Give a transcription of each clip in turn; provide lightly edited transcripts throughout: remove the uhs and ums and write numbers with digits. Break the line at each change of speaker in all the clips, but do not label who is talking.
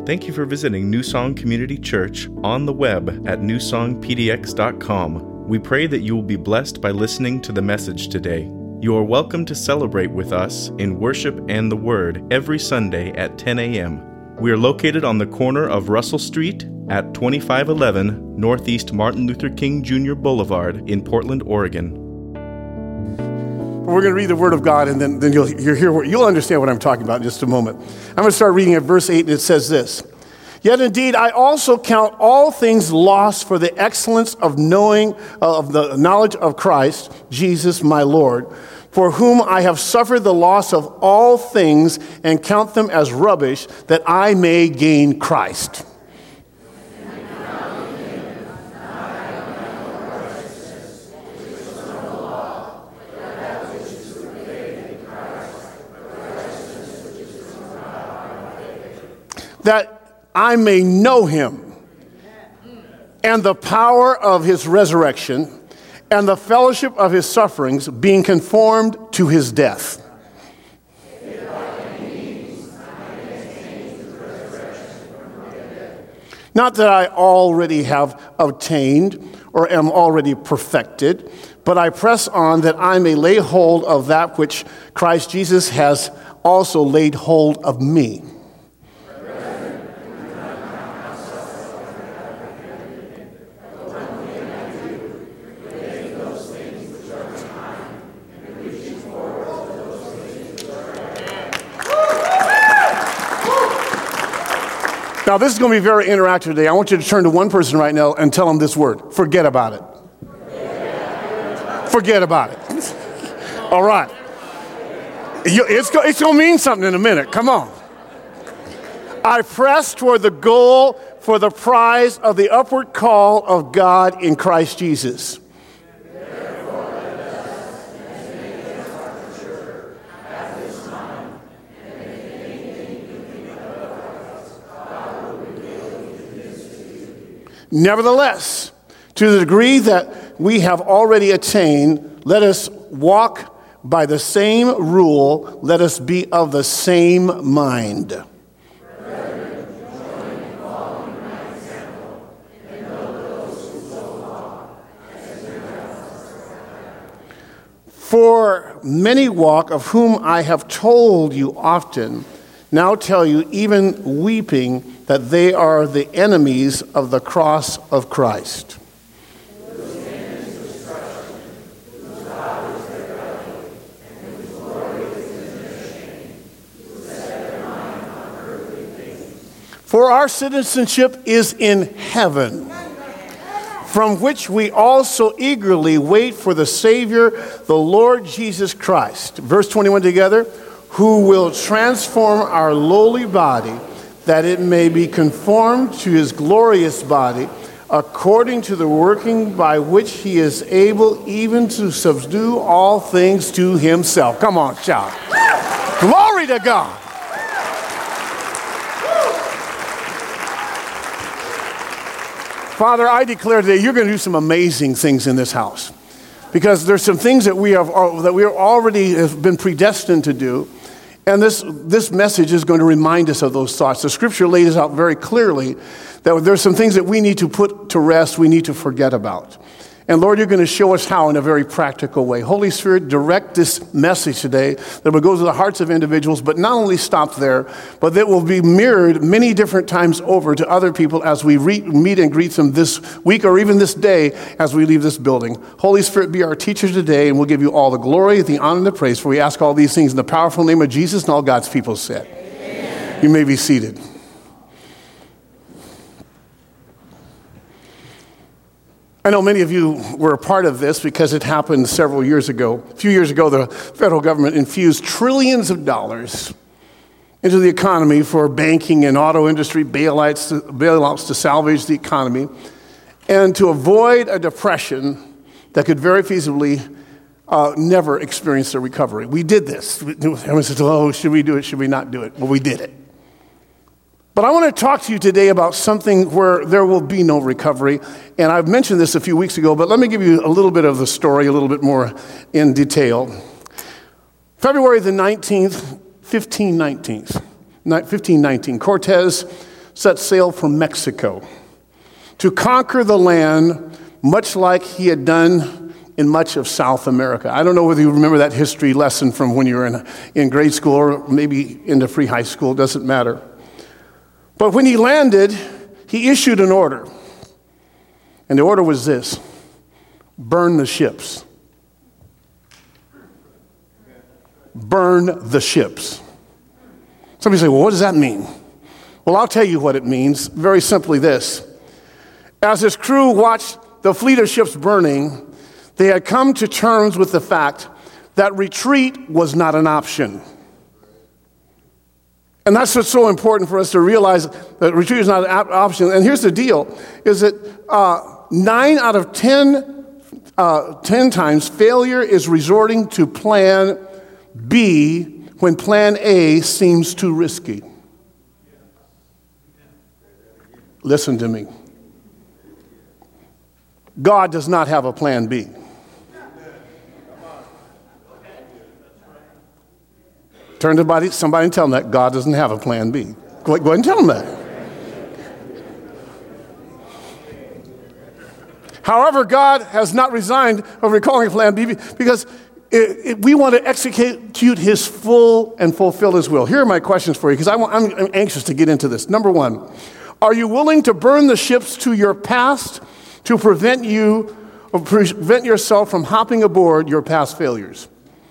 Thank you for visiting New Song Community Church on the web at newsongpdx.com. We pray that you will be blessed by listening to the message today. You are welcome to celebrate with us in worship and the Word every Sunday at 10 a.m. We are located on the corner of Russell Street at 2511 Northeast Martin Luther King Jr. Boulevard in Portland, Oregon.
We're going to read the Word of God, and then you'll understand what I'm talking about in just a moment. I'm going to start reading at verse 8, and it says this. Yet indeed, I also count all things lost for the excellence of the knowledge of Christ, Jesus my Lord, for whom I have suffered the loss of all things and count them as rubbish, that I may gain Christ. That I may know him and the power of his resurrection and the fellowship of his sufferings, being conformed to his death. Not that I already have obtained or am already perfected, but I press on that I may lay hold of that which Christ Jesus has also laid hold of me. Now, this is going to be very interactive today. I want you to turn to one person right now and tell them this word. Forget about it. Forget about it. All right. It's going to mean something in a minute. Come on. I press toward the goal for the prize of the upward call of God in Christ Jesus. Nevertheless, to the degree that we have already attained, let us walk by the same rule, let us be of the same mind. For many walk, of whom I have told you often, now tell you, even weeping, that they are the enemies of the cross of Christ. For our citizenship is in heaven, from which we also eagerly wait for the Savior, the Lord Jesus Christ. Verse 21 together. Who will transform our lowly body, that it may be conformed to his glorious body, according to the working by which he is able even to subdue all things to himself. Come on, shout. Glory to God. Father, I declare today you're going to do some amazing things in this house, because there's some things that we already have been predestined to do. And this message is going to remind us of those thoughts. The scripture lays out very clearly that there's some things that we need to put to rest, we need to forget about. And Lord, you're going to show us how in a very practical way. Holy Spirit, direct this message today that will go to the hearts of individuals, but not only stop there, but that will be mirrored many different times over to other people as we meet and greet them this week or even this day as we leave this building. Holy Spirit, be our teacher today, and we'll give you all the glory, the honor, and the praise. For we ask all these things in the powerful name of Jesus, and all God's people said. Amen. You may be seated. I know many of you were a part of this because it happened several years ago. A few years ago, the federal government infused trillions of dollars into the economy for banking and auto industry bailouts to salvage the economy and to avoid a depression that could very feasibly never experience a recovery. We did this. Everyone says, oh, should we do it? Should we not do it? Well, we did it. But I want to talk to you today about something where there will be no recovery. And I've mentioned this a few weeks ago, but let me give you a little bit of the story, a little bit more in detail. February the 19th, 1519, Cortez set sail for Mexico to conquer the land, much like he had done in much of South America. I don't know whether you remember that history lesson from when you were in grade school or maybe into free high school, it doesn't matter. But when he landed, he issued an order. And the order was this: burn the ships. Burn the ships. Somebody say, well, what does that mean? Well, I'll tell you what it means. Very simply this. As his crew watched the fleet of ships burning, they had come to terms with the fact that retreat was not an option. And that's what's so important for us to realize, that retreat is not an option. And here's the deal, is that 9 out of 10 times failure is resorting to plan B when plan A seems too risky. Listen to me. God does not have a plan B. Turn to somebody and tell them that God doesn't have a plan B. Go ahead and tell them that. However, God has not resigned of recalling a plan B because we want to execute his full and fulfill his will. Here are my questions for you because I'm anxious to get into this. Number one, are you willing to burn the ships to your past to prevent yourself from hopping aboard your past failures?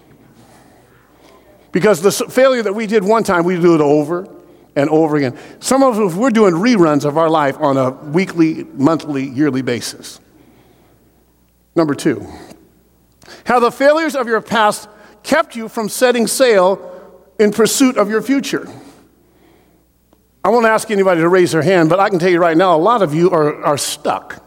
Because the failure that we did one time, we do it over and over again. Some of us, we're doing reruns of our life on a weekly, monthly, yearly basis. Number two, have the failures of your past kept you from setting sail in pursuit of your future? I won't ask anybody to raise their hand, but I can tell you right now, a lot of you are stuck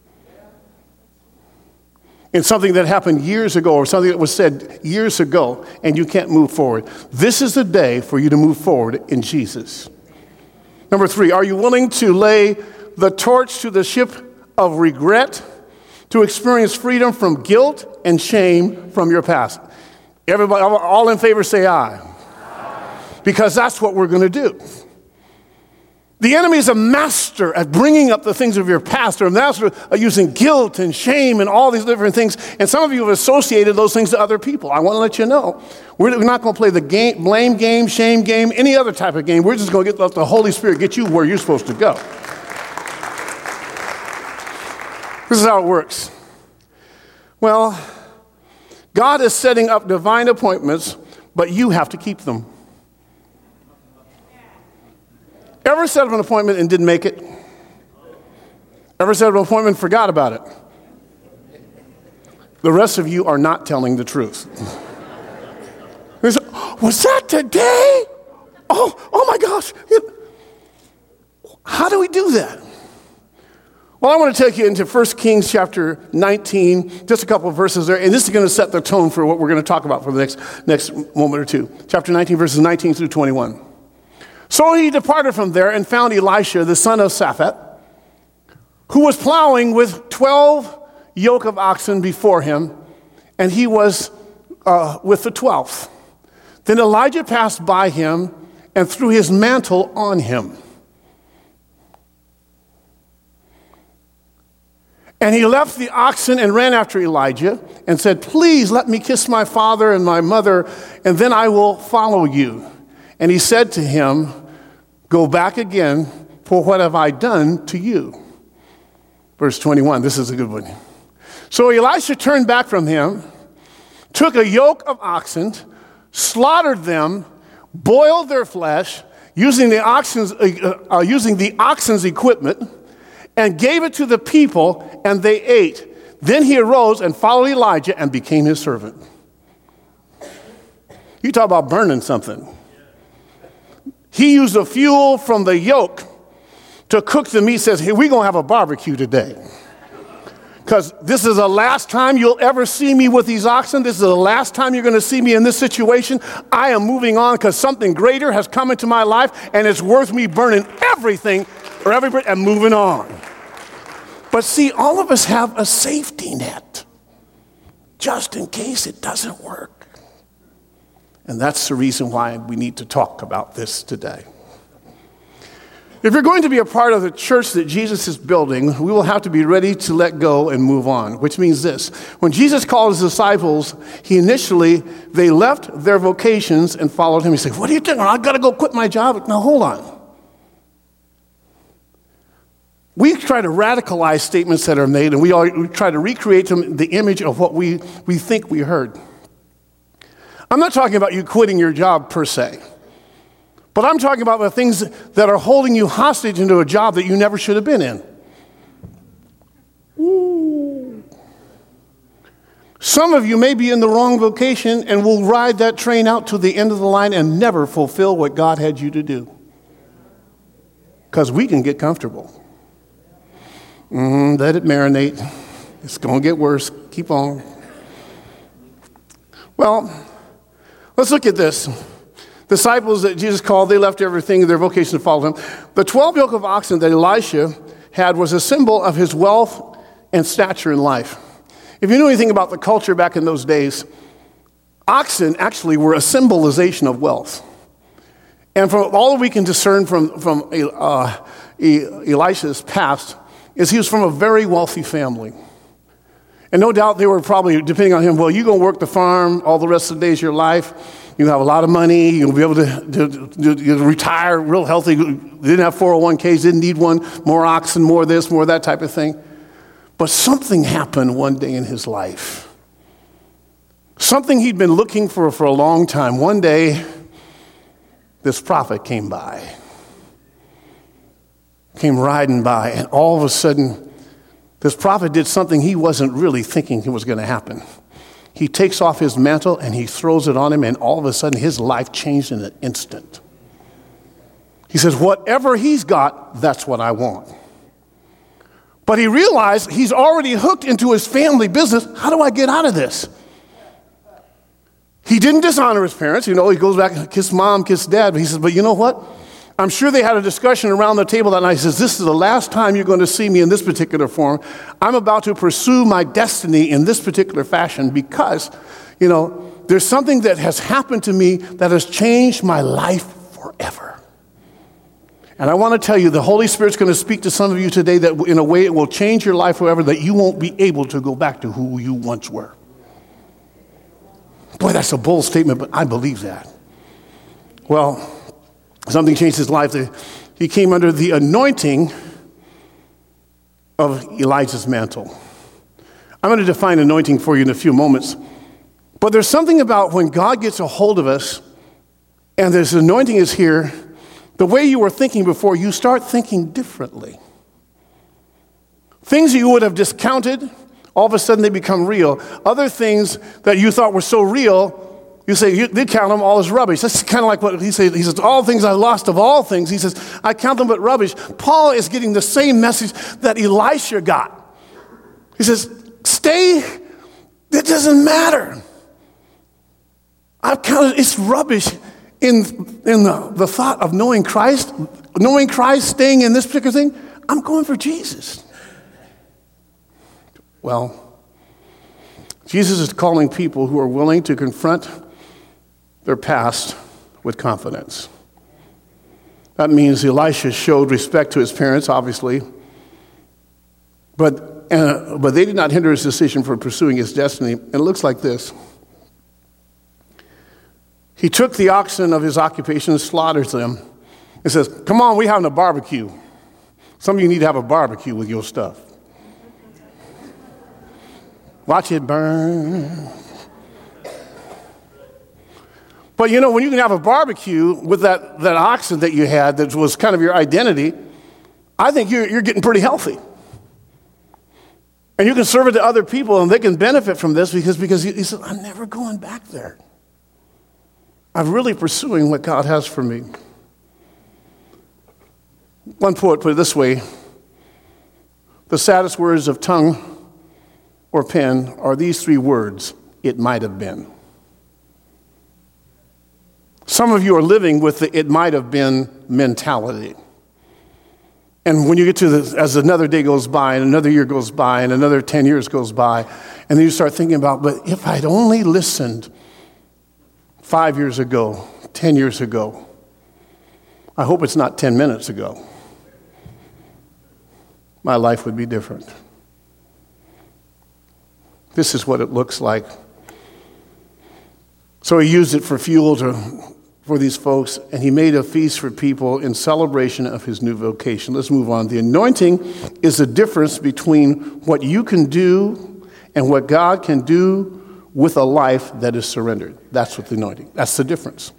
in something that happened years ago or something that was said years ago, and you can't move forward. This is the day for you to move forward in Jesus. Number three, are you willing to lay the torch to the ship of regret to experience freedom from guilt and shame from your past? Everybody, all in favor, say aye. Because that's what we're going to do. The enemy is a master at bringing up the things of your past, or a master at using guilt and shame and all these different things. And some of you have associated those things to other people. I want to let you know, we're not going to play the game, blame game, shame game, any other type of game. We're just going to let the Holy Spirit get you where you're supposed to go. This is how it works. Well, God is setting up divine appointments, but you have to keep them. Ever set up an appointment and didn't make it? Ever set up an appointment and forgot about it? The rest of you are not telling the truth. Was that today? Oh my gosh. How do we do that? Well, I want to take you into 1 Kings chapter 19, just a couple of verses there, and this is going to set the tone for what we're going to talk about for the next moment or two. Chapter 19, verses 19 through 21. So he departed from there and found Elisha, the son of Shaphat, who was plowing with 12 yoke of oxen before him, and he was with the 12th. Then Elijah passed by him and threw his mantle on him. And he left the oxen and ran after Elijah and said, "Please let me kiss my father and my mother, and then I will follow you." And he said to him, "Go back again, for what have I done to you?" Verse 21, this is a good one. So Elisha turned back from him, took a yoke of oxen, slaughtered them, boiled their flesh, using the oxen's equipment, and gave it to the people, and they ate. Then he arose and followed Elijah and became his servant. You talk about burning something. He used the fuel from the yoke to cook the meat. Says, "Hey, we're going to have a barbecue today. Because this is the last time you'll ever see me with these oxen. This is the last time you're going to see me in this situation. I am moving on because something greater has come into my life, and it's worth me burning everything or every bit and moving on." But see, all of us have a safety net just in case it doesn't work. And that's the reason why we need to talk about this today. If you're going to be a part of the church that Jesus is building, we will have to be ready to let go and move on, which means this. When Jesus called his disciples, they left their vocations and followed him. He said, what are you doing? I've got to go quit my job. Now, hold on. We try to radicalize statements that are made, and we try to recreate them, the image of what we think we heard. I'm not talking about you quitting your job per se, but I'm talking about the things that are holding you hostage into a job that you never should have been in. Ooh. Some of you may be in the wrong vocation and will ride that train out to the end of the line and never fulfill what God had you to do. Because we can get comfortable. Let it marinate. It's going to get worse. Keep on. Well, let's look at this. Disciples that Jesus called, they left everything, their vocation to follow him. The 12 yoke of oxen that Elisha had was a symbol of his wealth and stature in life. If you knew anything about the culture back in those days, oxen actually were a symbolization of wealth. And from all that we can discern from Elisha's past, is he was from a very wealthy family. And no doubt they were probably depending on him, well, you're going to work the farm all the rest of the days of your life. You have a lot of money. You'll be able to retire real healthy. Didn't have 401ks, didn't need one. More oxen, more this, more that type of thing. But something happened one day in his life. Something he'd been looking for a long time. One day, this prophet came riding by, and all of a sudden, this prophet did something he wasn't really thinking was going to happen. He takes off his mantle and he throws it on him, and all of a sudden, his life changed in an instant. He says, whatever he's got, that's what I want. But he realized he's already hooked into his family business. How do I get out of this? He didn't dishonor his parents. He goes back and kiss mom, kiss dad. But he says, but you know what? I'm sure they had a discussion around the table that night. He says, this is the last time you're going to see me in this particular form. I'm about to pursue my destiny in this particular fashion because, there's something that has happened to me that has changed my life forever. And I want to tell you, the Holy Spirit's going to speak to some of you today that in a way it will change your life forever, that you won't be able to go back to who you once were. Boy, that's a bold statement, but I believe that. Well, something changed his life. He came under the anointing of Elijah's mantle. I'm going to define anointing for you in a few moments. But there's something about when God gets a hold of us and this anointing is here, the way you were thinking before, you start thinking differently. Things you would have discounted, all of a sudden they become real. Other things that you thought were so real, you say, they count them all as rubbish. That's kind of like what he says. He says, all things I lost of all things. He says, I count them but rubbish. Paul is getting the same message that Elisha got. He says, stay, it doesn't matter. I've counted, it's rubbish in the thought of knowing Christ, staying in this particular thing. I'm going for Jesus. Well, Jesus is calling people who are willing to confront their past with confidence. That means Elisha showed respect to his parents, obviously, but they did not hinder his decision for pursuing his destiny. And it looks like this. He took the oxen of his occupation and slaughtered them and says, come on, we're having a barbecue. Some of you need to have a barbecue with your stuff. Watch it burn. But when you can have a barbecue with that oxen that you had that was kind of your identity, I think you're getting pretty healthy. And you can serve it to other people and they can benefit from this because he said, I'm never going back there. I'm really pursuing what God has for me. One poet put it this way: the saddest words of tongue or pen are these three words: it might have been. Some of you are living with the it might have been mentality. And when you get to as another day goes by and another year goes by and another 10 years goes by, and then you start thinking about, but if I'd only listened 5 years ago, 10 years ago, I hope it's not 10 minutes ago. my life would be different. This is what it looks like. So he used it for fuel for these folks, and he made a feast for people in celebration of his new vocation. Let's move on. The anointing is the difference between what you can do and what God can do with a life that is surrendered. That's what the anointing, that's the difference.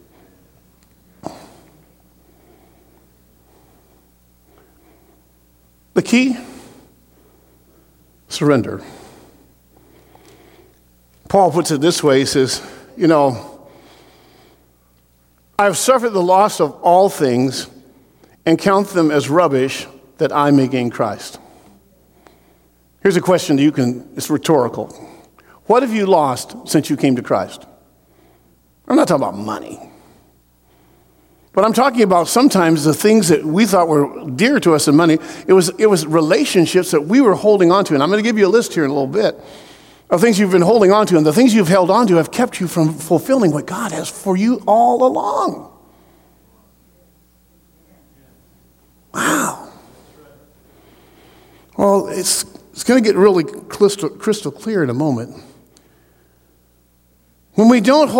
The key, surrender. Paul puts it this way, he says, I have suffered the loss of all things and count them as rubbish that I may gain Christ. Here's a question that it's rhetorical. What have you lost since you came to Christ? I'm not talking about money. But I'm talking about sometimes the things that we thought were dear to us in money. It was relationships that we were holding on to. And I'm going to give you a list here in a little bit of things you've been holding on to. And the things you've held on to have kept you from fulfilling what God has for you all along. Wow. Well, it's going to get really crystal clear in a moment. When we don't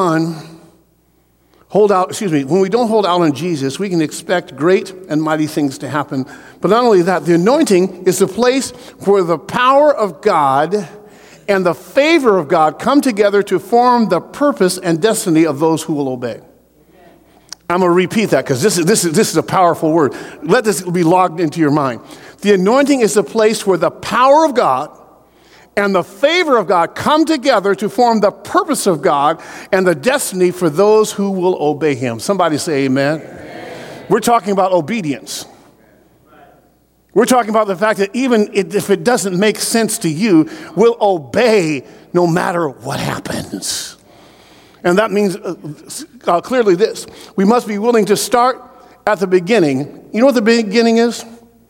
when we don't hold out on Jesus, we can expect great and mighty things to happen. But not only that, the anointing is the place where the power of God and the favor of God come together to form the purpose and destiny of those who will obey. I'm going to repeat that because this is a powerful word. Let this be logged into your mind. The anointing is the place where the power of God and the favor of God come together to form the purpose of God and the destiny for those who will obey him. Somebody say amen. Amen. We're talking about obedience. We're talking about the fact that even if it doesn't make sense to you, we'll obey no matter what happens. And that means clearly this. We must be willing to start at the beginning. You know what the beginning is?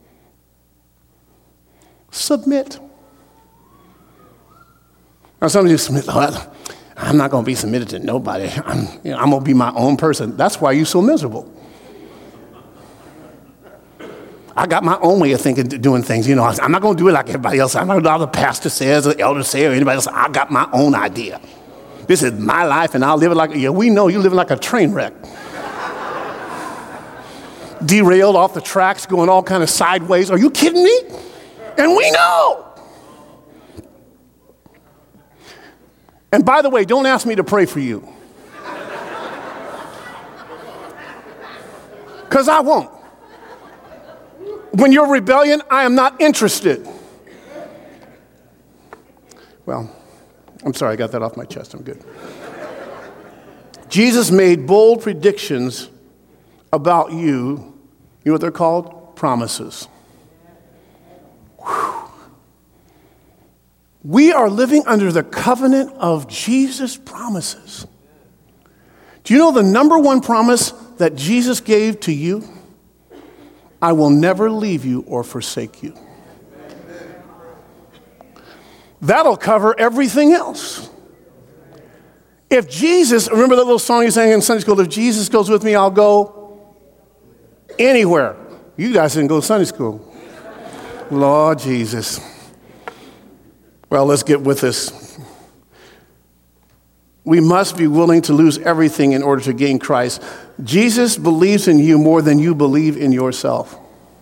Submit. Now some of you submit, I'm not going to be submitted to nobody. I'm going to be my own person. That's why you're so miserable. I got my own way of thinking, doing things. I'm not going to do it like everybody else. I'm not going to do what the pastor says, or the elder says, or anybody else. I got my own idea. This is my life, and I'll live it like, we know you're living like a train wreck. Derailed off the tracks, going all kind of sideways. Are you kidding me? And we know. And by the way, don't ask me to pray for you. Because I won't. When you're rebellion, I am not interested. Well, I'm sorry, I got that off my chest. I'm good. Jesus made bold predictions about you. You know what they're called? Promises. Whew. We are living under the covenant of Jesus' promises. Do you know the number one promise that Jesus gave to you? I will never leave you or forsake you. That'll cover everything else. If Jesus, remember that little song you sang in Sunday school, if Jesus goes with me, I'll go anywhere. You guys didn't go to Sunday school. Lord Jesus. Well, let's get with this. We must be willing to lose everything in order to gain Christ. Jesus believes in you more than you believe in yourself.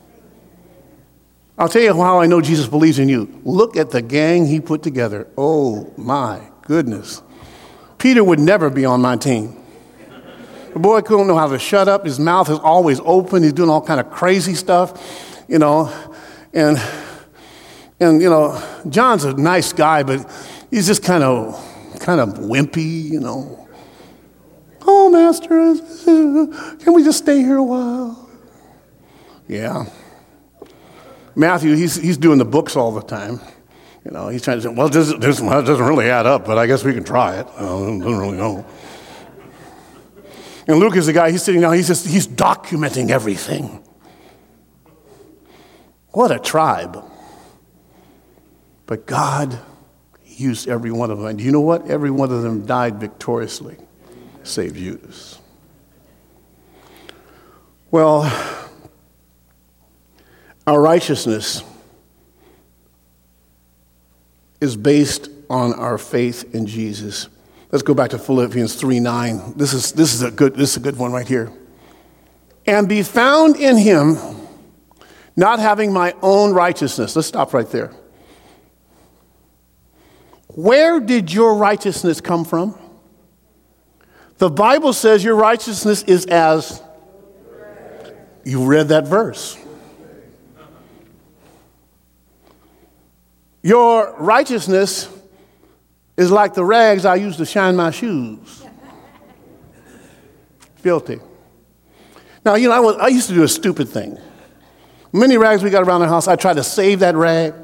I'll tell you how I know Jesus believes in you. Look at the gang he put together. Oh, my goodness. Peter would never be on my team. The boy couldn't know how to shut up. His mouth is always open. He's doing all kind of crazy stuff, And John's a nice guy, but he's just kind of wimpy, Oh, Master, can we just stay here a while? Yeah. Matthew, he's doing the books all the time. He's trying to say, well, this doesn't really add up, but I guess we can try it. I don't really know. And Luke is the guy, he's sitting down, he's documenting everything. What a tribe. But God used every one of them. And do you know what? Every one of them died victoriously, save Judas. Well, our righteousness is based on our faith in Jesus. Let's go back to Philippians 3:9. This is a good one right here. And be found in him, not having my own righteousness. Let's stop right there. Where did your righteousness come from? The Bible says your righteousness is as, you read that verse. Your righteousness is like the rags I use to shine my shoes. Filthy. Now, I used to do a stupid thing. Many rags we got around the house, I tried to save that rag.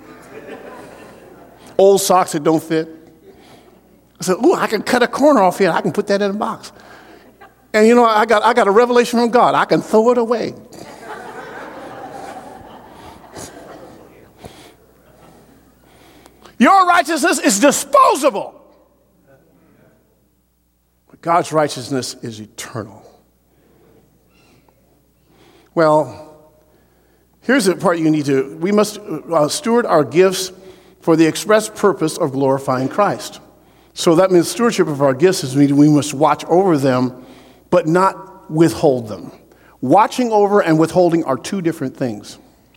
Old socks that don't fit. I said, I can cut a corner off here. I can put that in a box. And I got a revelation from God. I can throw it away. Your righteousness is disposable. But God's righteousness is eternal. Well, here's the part we must steward our gifts for the express purpose of glorifying Christ. So that means stewardship of our gifts is we must watch over them, but not withhold them. Watching over and withholding are two different things.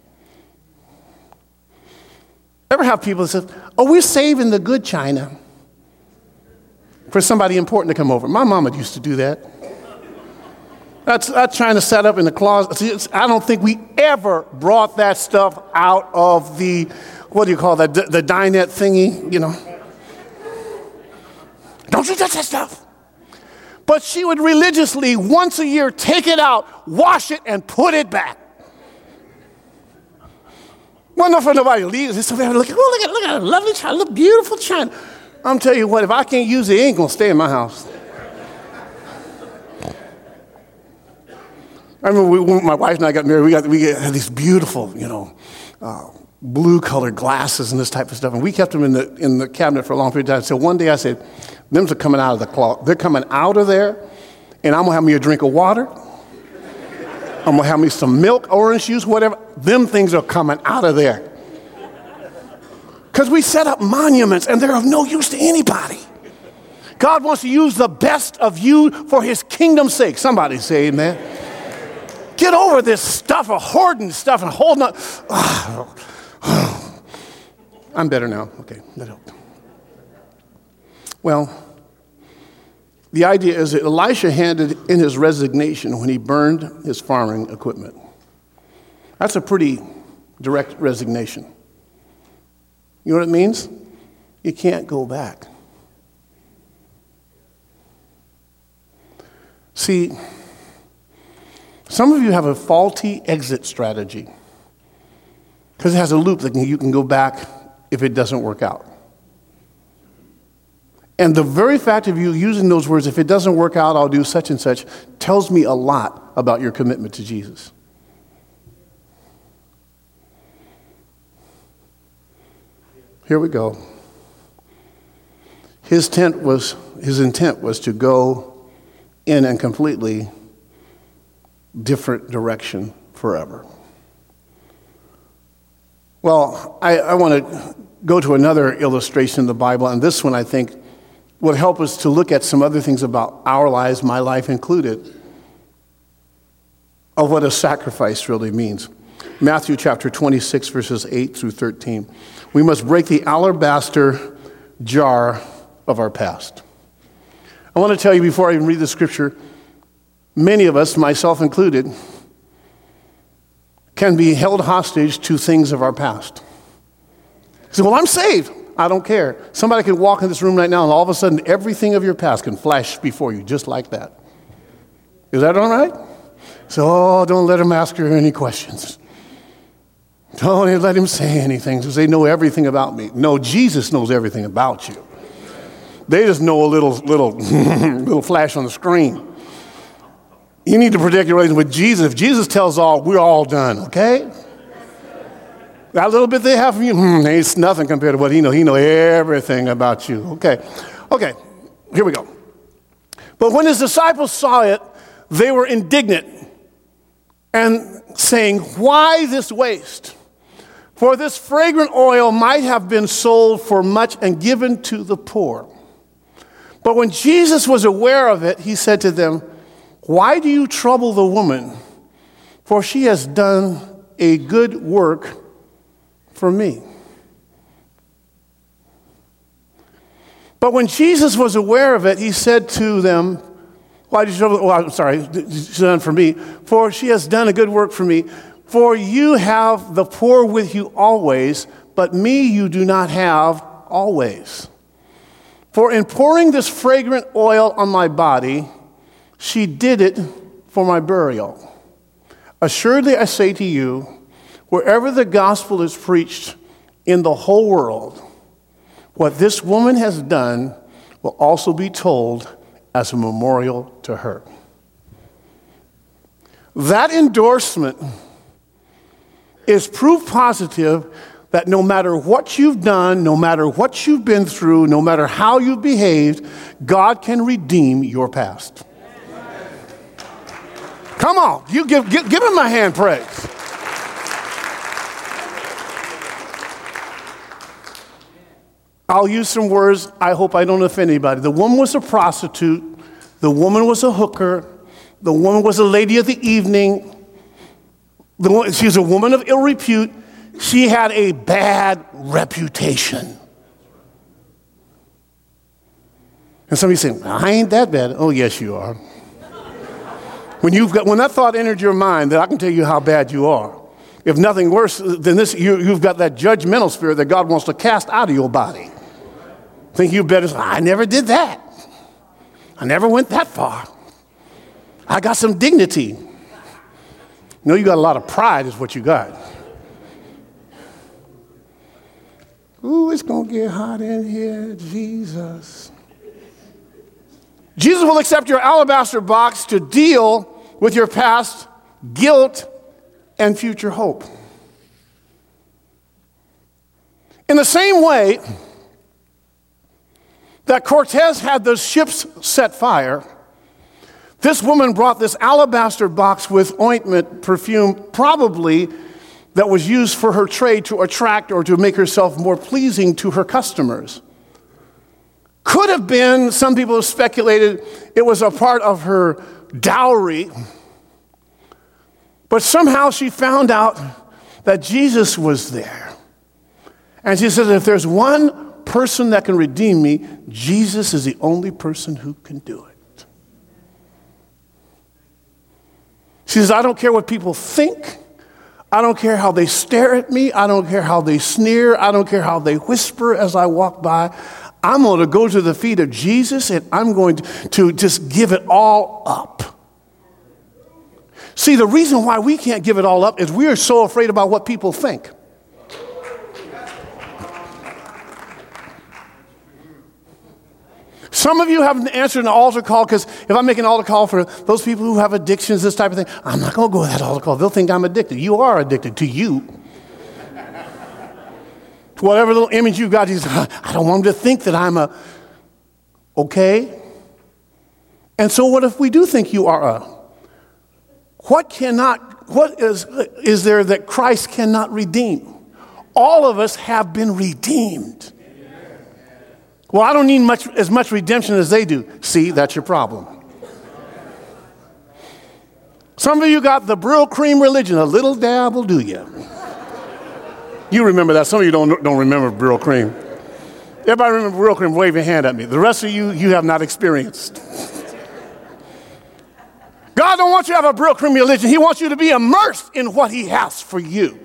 Ever have people that say, we're saving the good china for somebody important to come over? My mama used to do that. That's trying to set up in the closet. See, I don't think we ever brought that stuff out of the, what do you call that, the dinette thingy, Don't you touch that stuff. But she would religiously, once a year, take it out, wash it, and put it back. Well, not for nobody leaves. It's somebody look at a lovely china, look beautiful china. I'm telling you what, if I can't use it, it ain't gonna stay in my house. I remember when my wife and I got married, we had these beautiful, blue-colored glasses and this type of stuff, and we kept them in the cabinet for a long period of time. So one day I said, "Them's are coming out of the closet. They're coming out of there, and I'm gonna have me a drink of water. I'm gonna have me some milk, orange juice, whatever. Them things are coming out of there." Because we set up monuments, and they're of no use to anybody. God wants to use the best of you for his kingdom's sake. Somebody say amen. Get over this stuff of hoarding stuff and holding up. I'm better now. Okay, that helped. Well, the idea is that Elisha handed in his resignation when he burned his farming equipment. That's a pretty direct resignation. You know what it means? You can't go back. See, some of you have a faulty exit strategy because it has a loop that you can go back if it doesn't work out. And the very fact of you using those words, if it doesn't work out, I'll do such and such, tells me a lot about your commitment to Jesus. Here we go. His intent was to go in a completely different direction forever. Well, I want to go to another illustration in the Bible, and this one I think would help us to look at some other things about our lives, my life included, of what a sacrifice really means. Matthew chapter 26, verses 8 through 13. We must break the alabaster jar of our past. I want to tell you before I even read the scripture, many of us, myself included, can be held hostage to things of our past. You say, well, I'm saved. I don't care. Somebody can walk in this room right now and all of a sudden everything of your past can flash before you just like that. Is that all right? So, don't let them ask you any questions. Don't let him say anything because they know everything about me. No, Jesus knows everything about you. They just know a little flash on the screen. You need to protect your relationship with Jesus. If Jesus tells all, we're all done, okay? That little bit they have from you, it's nothing compared to what he knows. He knows everything about you. Okay, here we go. But when his disciples saw it, they were indignant and saying, why this waste? For this fragrant oil might have been sold for much and given to the poor. But when Jesus was aware of it, he said to them, why do you trouble the woman? For she has done a good work for me. But when Jesus was aware of it, he said to them, why did you trouble? Well, I'm sorry, she's done for me. For she has done a good work for me. For you have the poor with you always, but me you do not have always. For in pouring this fragrant oil on my body, she did it for my burial. Assuredly, I say to you, wherever the gospel is preached in the whole world, what this woman has done will also be told as a memorial to her. That endorsement is proof positive that no matter what you've done, no matter what you've been through, no matter how you've behaved, God can redeem your past. Come on, you give him a hand praise. I'll use some words. I hope I don't offend anybody. The woman was a prostitute. The woman was a hooker. The woman was a lady of the evening. She was a woman of ill repute. She had a bad reputation. And somebody saying, I ain't that bad. Oh, yes, you are. When that thought entered your mind, then I can tell you how bad you are. If nothing worse than this, you've got that judgmental spirit that God wants to cast out of your body. Think you better say, I never did that. I never went that far. I got some dignity. No, you got a lot of pride is what you got. Ooh, it's going to get hot in here, Jesus. Jesus will accept your alabaster box to deal with your past guilt and future hope. In the same way that Cortez had the ships set fire, this woman brought this alabaster box with ointment, perfume, probably that was used for her trade to attract or to make herself more pleasing to her customers. Could have been, some people have speculated, it was a part of her dowry. But somehow she found out that Jesus was there. And she said, if there's one person that can redeem me, Jesus is the only person who can do it. She says, I don't care what people think. I don't care how they stare at me. I don't care how they sneer. I don't care how they whisper as I walk by. I'm going to go to the feet of Jesus and I'm going to just give it all up. See, the reason why we can't give it all up is we are so afraid about what people think. Some of you haven't answered an altar call because if I make an altar call for those people who have addictions, this type of thing, I'm not going to go to that altar call. They'll think I'm addicted. You are addicted to you. Whatever little image you've got, I don't want them to think that I'm okay. And so what if we do think you are what is there that Christ cannot redeem? All of us have been redeemed. Well, I don't need as much redemption as they do. See, that's your problem. Some of you got the Brill Cream religion. A little dab will do you. You remember that. Some of you don't remember Brill Cream. Everybody remember Brill Cream? Wave your hand at me. The rest of you have not experienced. God don't want you to have a Brill Cream religion. He wants you to be immersed in what he has for you.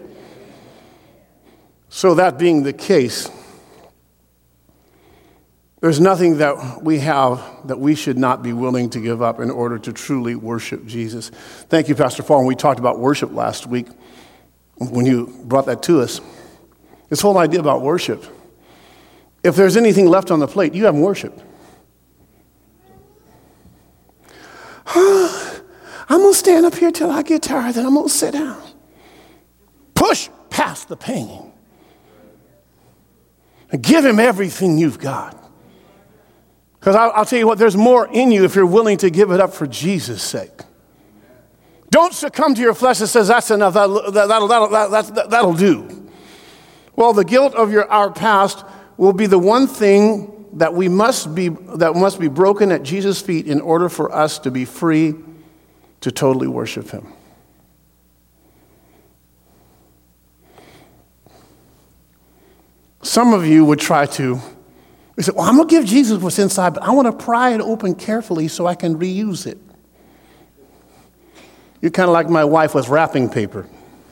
So that being the case, there's nothing that we have that we should not be willing to give up in order to truly worship Jesus. Thank you, Pastor Paul. When we talked about worship last week, when you brought that to us, this whole idea about worship. If there's anything left on the plate, you haven't worshiped. I'm going to stand up here till I get tired, then I'm going to sit down. Push past the pain. And give him everything you've got. Because I'll tell you what, there's more in you if you're willing to give it up for Jesus' sake. Don't succumb to your flesh that says, that's enough, that'll do. Well, the guilt of our past will be the one thing that must be broken at Jesus' feet in order for us to be free to totally worship him. Some of you would try to, you say, well, I'm going to give Jesus what's inside, but I want to pry it open carefully so I can reuse it. You're kind of like my wife with wrapping paper.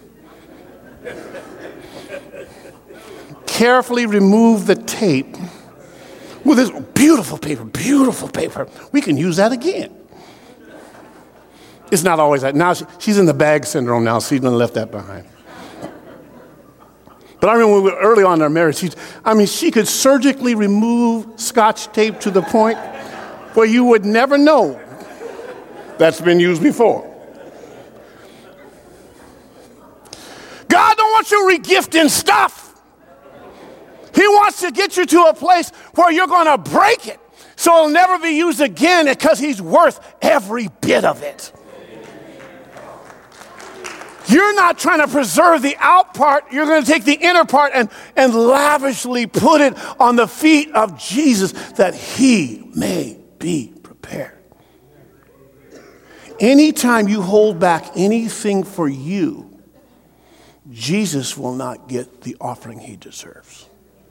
Carefully remove the tape with this beautiful paper. We can use that again. It's not always that. Now she's in the bag syndrome now, so she's going to left that behind. But I remember when we were early on in our marriage, she could surgically remove Scotch tape to the point where you would never know that's been used before. God don't want you regifting stuff. He wants to get you to a place where you're going to break it so it'll never be used again because he's worth every bit of it. You're not trying to preserve the out part. You're going to take the inner part and lavishly put it on the feet of Jesus that he may be prepared. Anytime you hold back anything for you, Jesus will not get the offering he deserves.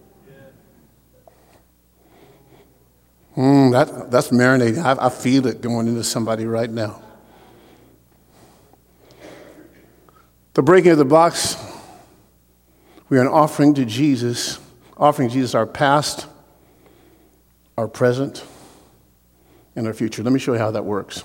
That's marinating. I feel it going into somebody right now. The breaking of the box, we are an offering to Jesus, offering Jesus our past, our present, and our future. Let me show you how that works.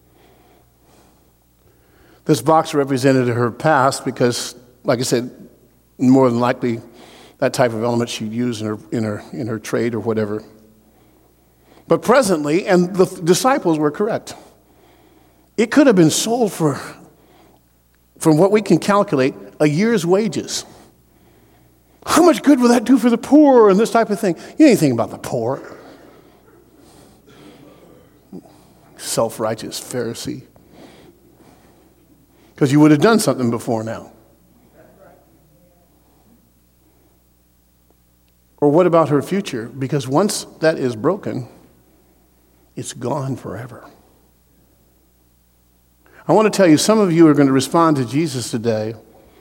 This box represented her past because, like I said, more than likely that type of element she'd use in her trade or whatever. But presently, and the disciples were correct, it could have been sold for, from what we can calculate, a year's wages. How much good would that do for the poor and this type of thing? You ain't thinking about the poor. Self-righteous Pharisee. Because you would have done something before now. Or what about her future? Because once that is broken, it's gone forever. I want to tell you, some of you are going to respond to Jesus today.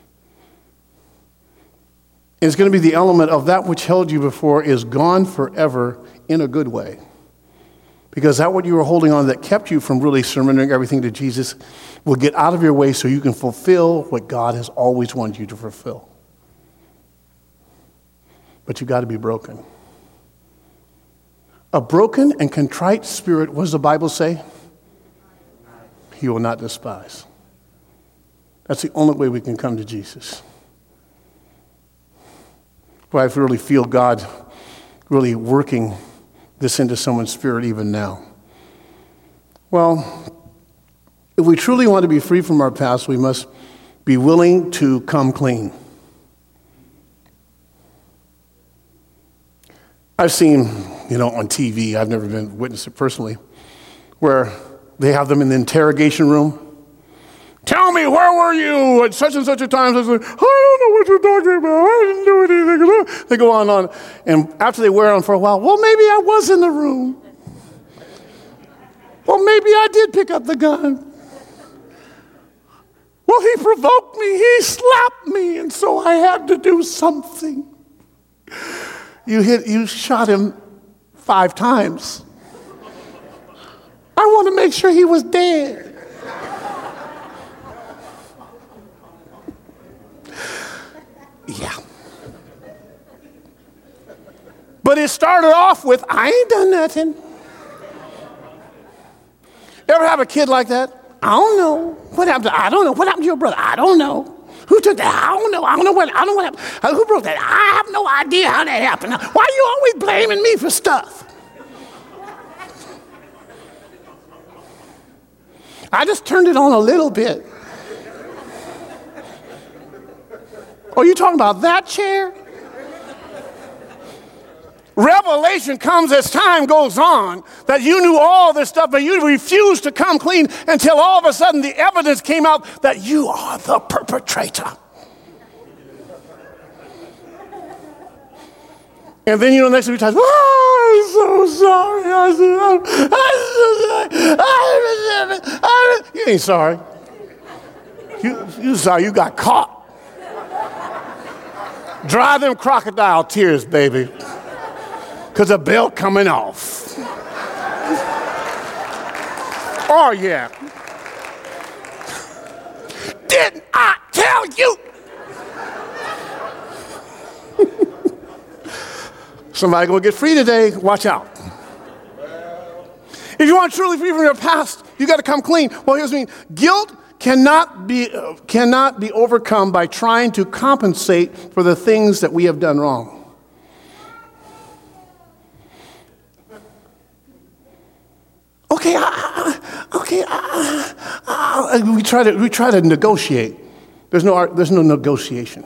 It's going to be the element of that which held you before is gone forever in a good way. Because that what you were holding on that kept you from really surrendering everything to Jesus will get out of your way so you can fulfill what God has always wanted you to fulfill. But you've got to be broken. A broken and contrite spirit, what does the Bible say? He will not despise. That's the only way we can come to Jesus. But I really feel God really working this into someone's spirit even now. Well, if we truly want to be free from our past, we must be willing to come clean. I've seen, on TV, I've never been witness it personally, where they have them in the interrogation room. Tell me, where were you at such and such a time? I don't know what you're talking about. I didn't do anything. They go on. And after they wear on for a while, well, maybe I was in the room. Well, maybe I did pick up the gun. Well, he provoked me. He slapped me. And so I had to do something. You shot him 5 times. I want to make sure he was dead. Yeah. But it started off with, I ain't done nothing. Ever have a kid like that? I don't know. What happened? I don't know. What happened to your brother? I don't know. Who took that? I don't know. I don't know what happened. Who broke that? I have no idea how that happened. Why are you always blaming me for stuff? I just turned it on a little bit. Oh, you talking about that chair? Revelation comes as time goes on that you knew all this stuff, but you refused to come clean until all of a sudden the evidence came out that you are the perpetrator. And then, next few times, I'm so sorry. I'm so sorry. You ain't sorry. You sorry you got caught. Dry them crocodile tears, baby, because the belt coming off. Oh, yeah. Didn't I tell you? Somebody gonna get free today. Watch out. If you want to truly free from your past, you got to come clean. Well, here's the thing. Guilt cannot be overcome by trying to compensate for the things that we have done wrong. We try to negotiate. There's no negotiation.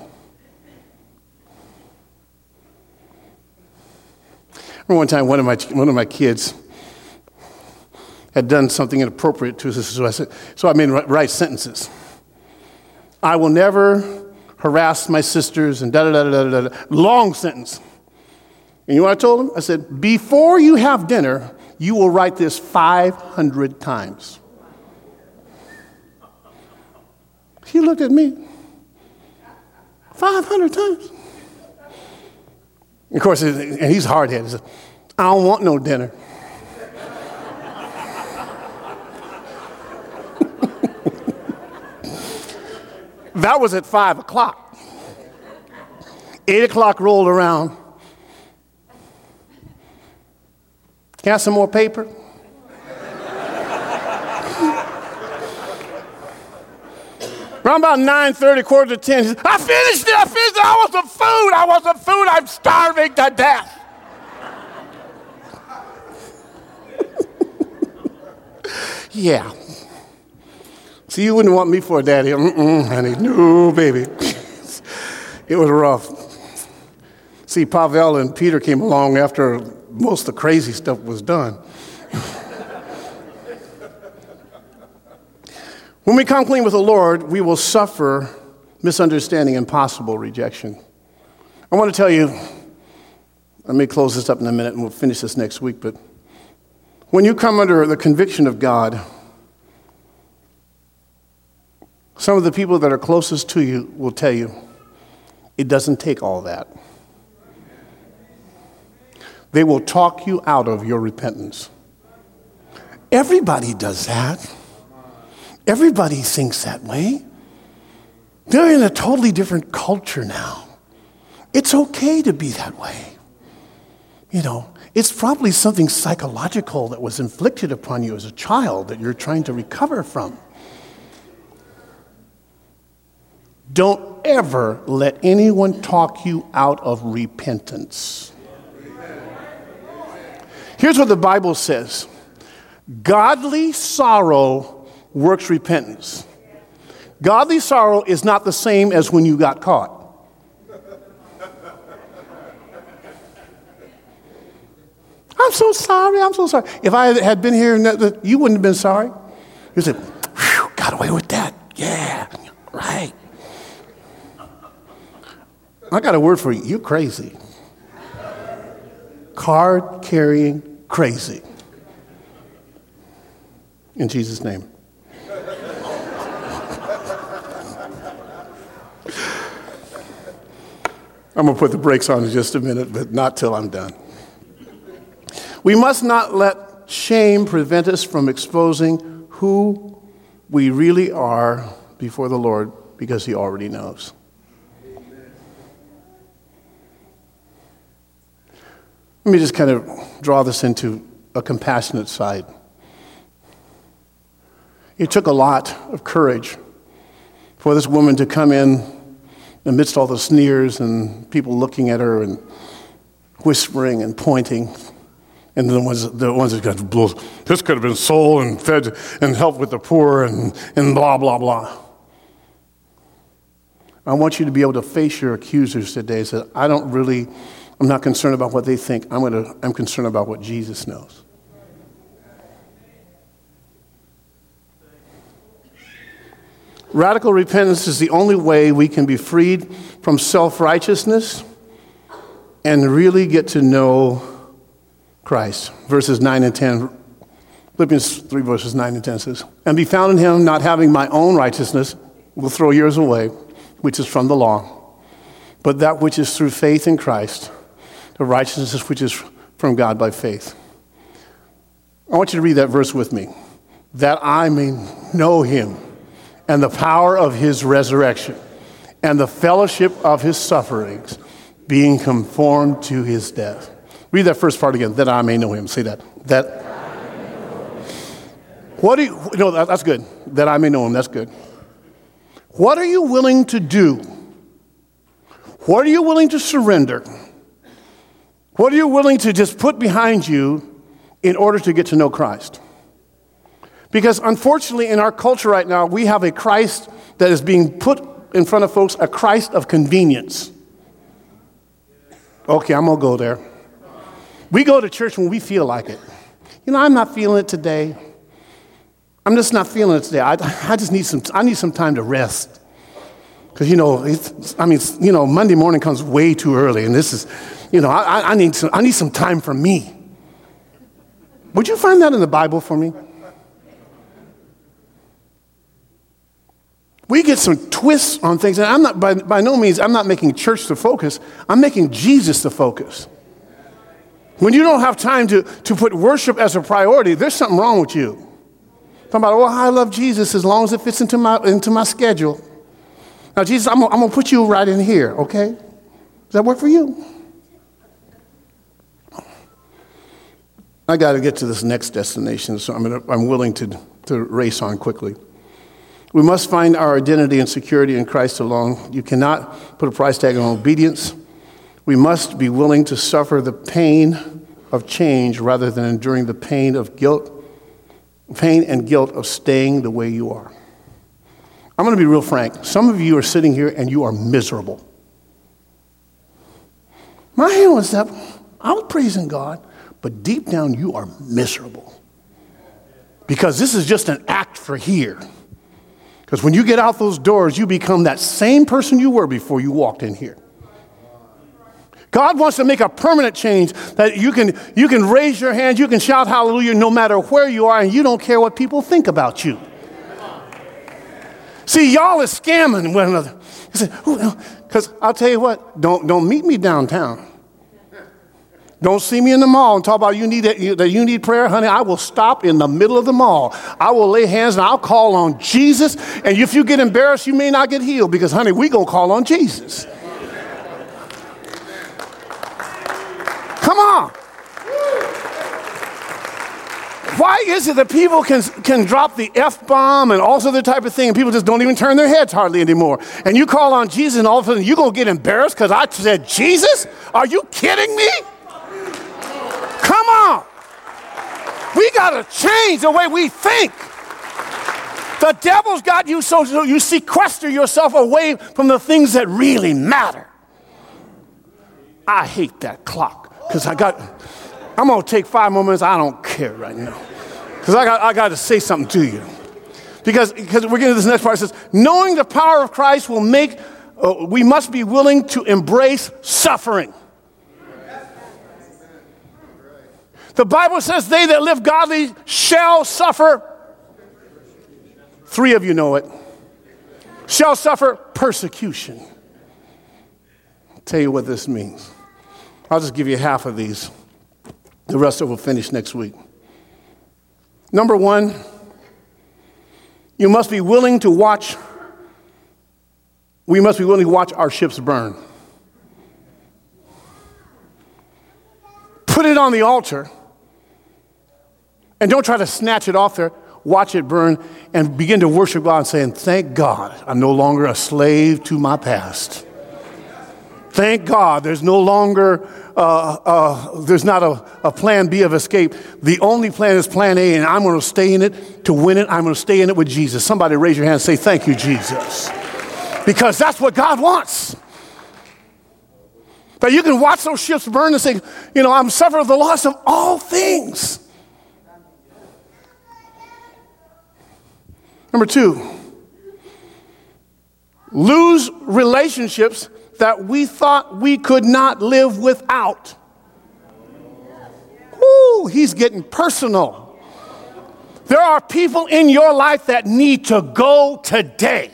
I remember one time one of my kids had done something inappropriate to us, so I made him write sentences. I will never harass my sisters and da-da-da-da-da-da. Long sentence. And you know what I told him? I said, before you have dinner, you will write this 500 times. He looked at me. 500 times. Of course, and he's hard-headed. He said, I don't want no dinner. That was at 5 o'clock. 8 o'clock rolled around. Got some more paper? Around about 9:30, quarter to 10, he said, I finished it. I want some food. I'm starving to death. Yeah. See, you wouldn't want me for a daddy. Honey, no, baby. It was rough. See, Pavel and Peter came along after most of the crazy stuff was done. When we come clean with the Lord, we will suffer misunderstanding and possible rejection. I want to tell you, let me close this up in a minute and we'll finish this next week, but when you come under the conviction of God, some of the people that are closest to you will tell you, it doesn't take all that. They will talk you out of your repentance. Everybody does that. Everybody thinks that way. They're in a totally different culture now. It's okay to be that way. It's probably something psychological that was inflicted upon you as a child that you're trying to recover from. Don't ever let anyone talk you out of repentance. Here's what the Bible says. Godly sorrow works repentance. Godly sorrow is not the same as when you got caught. I'm so sorry. If I had been here, you wouldn't have been sorry. You said, got away with that. Yeah, right. I got a word for you. You're crazy. Card-carrying crazy. In Jesus' name. I'm going to put the brakes on in just a minute, but not till I'm done. We must not let shame prevent us from exposing who we really are before the Lord, because He already knows. Let me just kind of draw this into a compassionate side. It took a lot of courage for this woman to come in amidst all the sneers and people looking at her and whispering and pointing. And the ones that got blows. This could have been sold and fed and helped with the poor and blah, blah, blah. I want you to be able to face your accusers today and say, I'm not concerned about what they think. I'm concerned about what Jesus knows. Radical repentance is the only way we can be freed from self-righteousness and really get to know Christ. Verses 9 and 10, Philippians 3 verses 9 and 10 says, and be found in him, not having my own righteousness, will throw yours away, which is from the law, but that which is through faith in Christ, the righteousness which is from God by faith. I want you to read that verse with me. That I may know him and the power of his resurrection and the fellowship of his sufferings, being conformed to his death. Read that first part again. That I may know him. Say that. What do you, no, that's good. That I may know him. That's good. What are you willing to do? What are you willing to surrender? What are you willing to just put behind you in order to get to know Christ? Because unfortunately in our culture right now, we have a Christ that is being put in front of folks, a Christ of convenience. Okay, I'm going to go there. We go to church when we feel like it. You know, I'm not feeling it today. I'm just not feeling it today. I just need some time to rest. Because, Monday morning comes way too early, and this is, I need some time for me. Would you find that in the Bible for me? We get some twists on things, and I'm not, by no means, I'm not making church the focus. I'm making Jesus the focus. When you don't have time to put worship as a priority, there's something wrong with you. Talking about, I love Jesus as long as it fits into my schedule. Now, Jesus, I'm going to put you right in here, okay? Does that work for you? I got to get to this next destination, so I'm willing to race on quickly. We must find our identity and security in Christ alone. You cannot put a price tag on obedience. We must be willing to suffer the pain of change rather than enduring the pain and guilt of staying the way you are. I'm going to be real frank. Some of you are sitting here and you are miserable. My hand was up. I was praising God, but deep down you are miserable. Because this is just an act for here. Because when you get out those doors, you become that same person you were before you walked in here. God wants to make a permanent change that you can raise your hands, you can shout hallelujah no matter where you are, and you don't care what people think about you. See, y'all are scamming one another. Because I'll tell you what, don't meet me downtown. Don't see me in the mall and talk about you need prayer. Honey, I will stop in the middle of the mall. I will lay hands and I'll call on Jesus. And if you get embarrassed, you may not get healed because, honey, we going to call on Jesus. Come on. Why is it that people can drop the F-bomb and all other type of thing and people just don't even turn their heads hardly anymore? And you call on Jesus and all of a sudden you're going to get embarrassed because I said Jesus? Are you kidding me? Come on. We got to change the way we think. The devil's got you so you sequester yourself away from the things that really matter. I hate that clock because I'm going to take 5 more minutes. I don't care right now because I got to say something to you. Because we're getting to this next part. It says, knowing the power of Christ will make, we must be willing to embrace suffering. The Bible says they that live godly shall suffer. 3 of you know it. Shall suffer persecution. I'll tell you what this means. I'll just give you half of these. The rest of it will finish next week. Number 1, we must be willing to watch our ships burn. Put it on the altar. And don't try to snatch it off there. Watch it burn and begin to worship God and saying, thank God I'm no longer a slave to my past. Thank God there's no longer, there's not a plan B of escape. The only plan is plan A, and I'm going to stay in it to win it. I'm going to stay in it with Jesus. Somebody raise your hand and say, thank you, Jesus. Because that's what God wants. That you can watch those ships burn and say, I'm suffering the loss of all things. Number 2, lose relationships that we thought we could not live without. Woo, he's getting personal. There are people in your life that need to go today.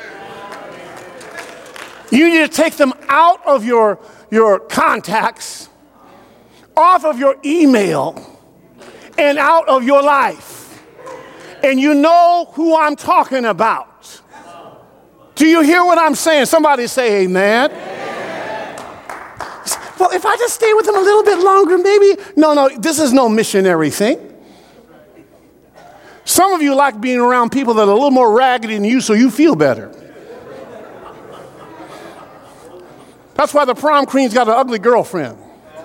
You need to take them out of your contacts, off of your email, and out of your life. And you know who I'm talking about. Do you hear what I'm saying? Somebody say amen. Well, if I just stay with them a little bit longer, maybe. No, this is no missionary thing. Some of you like being around people that are a little more raggedy than you so you feel better. That's why the prom queen's got an ugly girlfriend.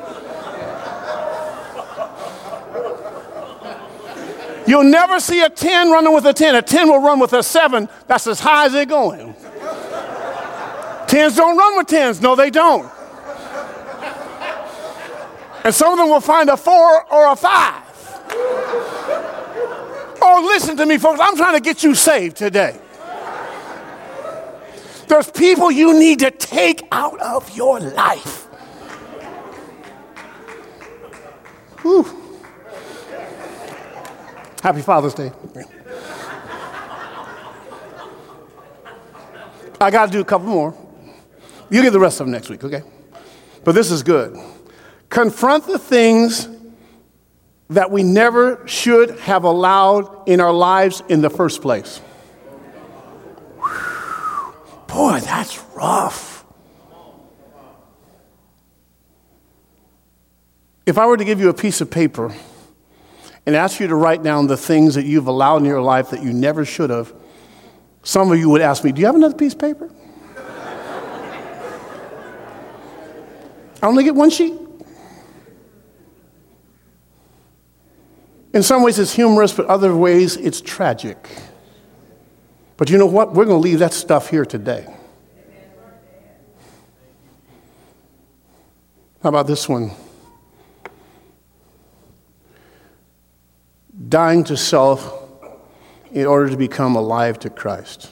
You'll never see a 10 running with a 10. A 10 will run with a 7. That's as high as they're going. 10s don't run with 10s. No, they don't. And some of them will find a 4 or a 5. Oh, listen to me, folks. I'm trying to get you saved today. There's people you need to take out of your life. Whew. Happy Father's Day. I got to do a couple more. You get the rest of them next week, okay? But this is good. Confront the things that we never should have allowed in our lives in the first place. Boy, that's rough. If I were to give you a piece of paper and ask you to write down the things that you've allowed in your life that you never should have, some of you would ask me, do you have another piece of paper? I only get one sheet. In some ways it's humorous, but other ways it's tragic. But you know what? We're going to leave that stuff here today. How about this one? Dying to self in order to become alive to Christ.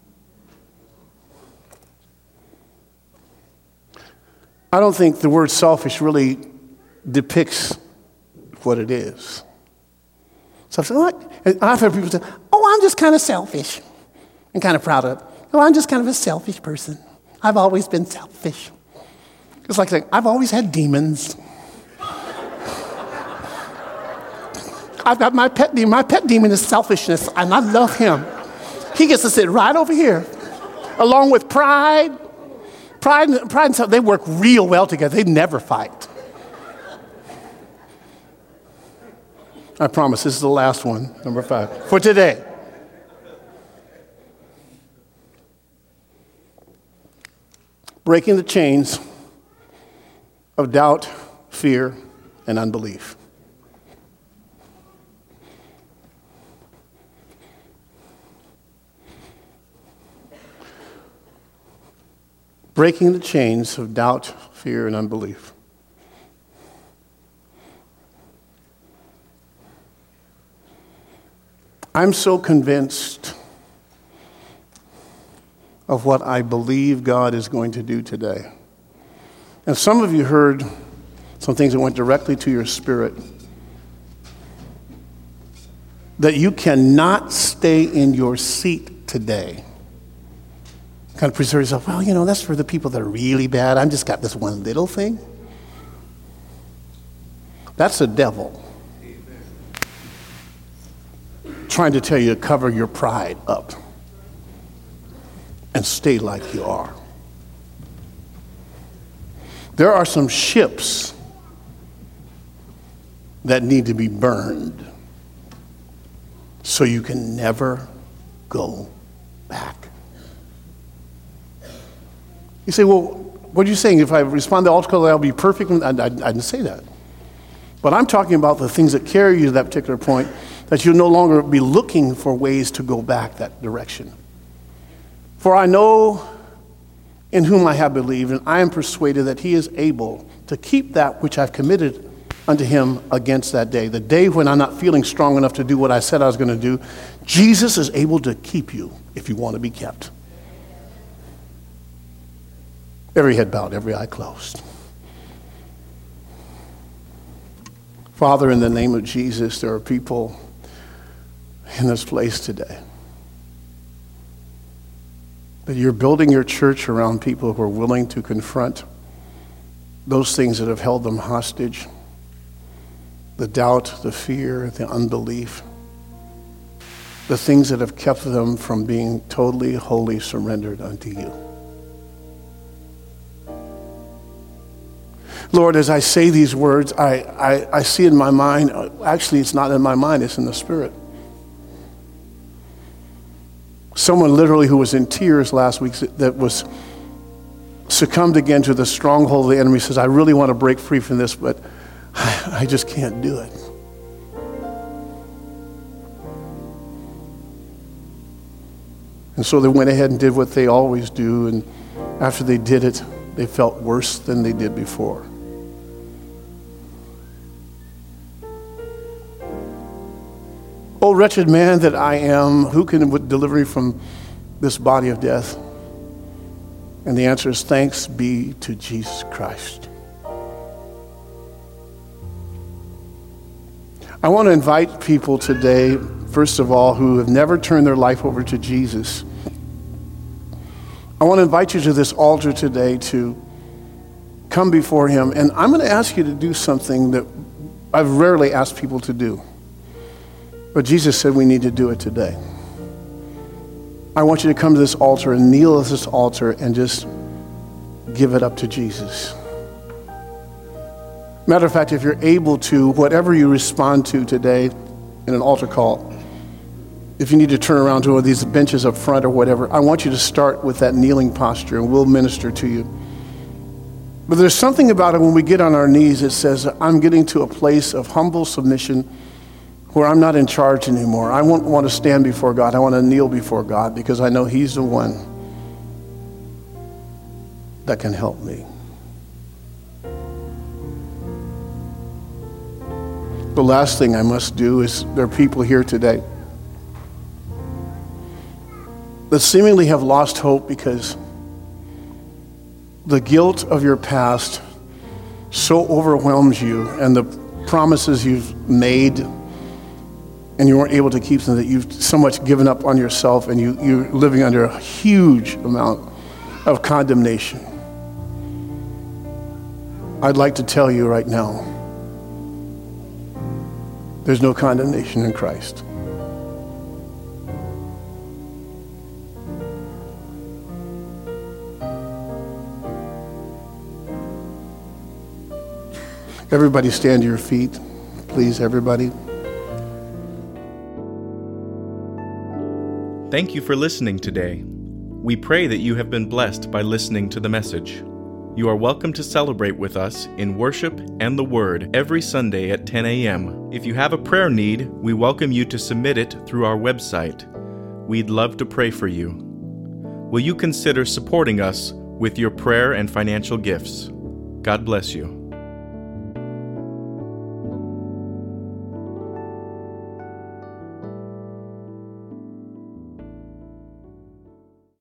I don't think the word selfish really depicts what it is. So I've heard people say, oh, I'm just kind of selfish. I'm kind of proud of it. Oh, I'm just kind of a selfish person. I've always been selfish. It's like saying, I've always had demons. I've got my pet demon. My pet demon is selfishness, and I love him. He gets to sit right over here, along with pride. Pride and self, they work real well together. They never fight. I promise, this is the last one, number 5, for today. Breaking the chains of doubt, fear, and unbelief. Breaking the chains of doubt, fear, and unbelief. I'm so convinced of what I believe God is going to do today. And some of you heard some things that went directly to your spirit, that you cannot stay in your seat today. Kind of preserve yourself. Well, you know, that's for the people that are really bad. I've just got this one little thing. That's the devil trying to tell you to cover your pride up and stay like you are. There are some ships that need to be burned so you can never go back. You say, well, what are you saying? If I respond to the altar call, I'll be perfect? I didn't say that. But I'm talking about the things that carry you to that particular point, that you'll no longer be looking for ways to go back that direction. For I know in whom I have believed, and I am persuaded that he is able to keep that which I've committed unto him against that day. The day when I'm not feeling strong enough to do what I said I was going to do, Jesus is able to keep you if you want to be kept. Every head bowed, every eye closed. Father, in the name of Jesus, there are people in this place today that you're building your church around people who are willing to confront those things that have held them hostage, the doubt, the fear, the unbelief, the things that have kept them from being totally, wholly surrendered unto you. Lord, as I say these words, I see in my mind, actually it's not in my mind, it's in the Spirit. Someone literally who was in tears last week that was succumbed again to the stronghold of the enemy says, I really want to break free from this, but I just can't do it. And so they went ahead and did what they always do, and after they did it, they felt worse than they did before. Oh, wretched man that I am, who can deliver me from this body of death? And the answer is, thanks be to Jesus Christ. I want to invite people today, first of all, who have never turned their life over to Jesus. I want to invite you to this altar today to come before him. And I'm going to ask you to do something that I've rarely asked people to do. But Jesus said we need to do it today. I want you to come to this altar and kneel at this altar and just give it up to Jesus. Matter of fact, if you're able to, whatever you respond to today in an altar call, if you need to turn around to one of these benches up front or whatever, I want you to start with that kneeling posture and we'll minister to you. But there's something about it when we get on our knees that says, I'm getting to a place of humble submission where I'm not in charge anymore. I won't want to stand before God. I want to kneel before God because I know he's the one that can help me. The last thing I must do is, there are people here today that seemingly have lost hope because the guilt of your past so overwhelms you and the promises you've made and you weren't able to keep them, that you've so much given up on yourself and you're living under a huge amount of condemnation. I'd like to tell you right now, there's no condemnation in Christ. Everybody stand to your feet, please, everybody.
Thank you for listening today. We pray that you have been blessed by listening to the message. You are welcome to celebrate with us in worship and the Word every Sunday at 10 a.m. If you have a prayer need, we welcome you to submit it through our website. We'd love to pray for you. Will you consider supporting us with your prayer and financial gifts? God bless you.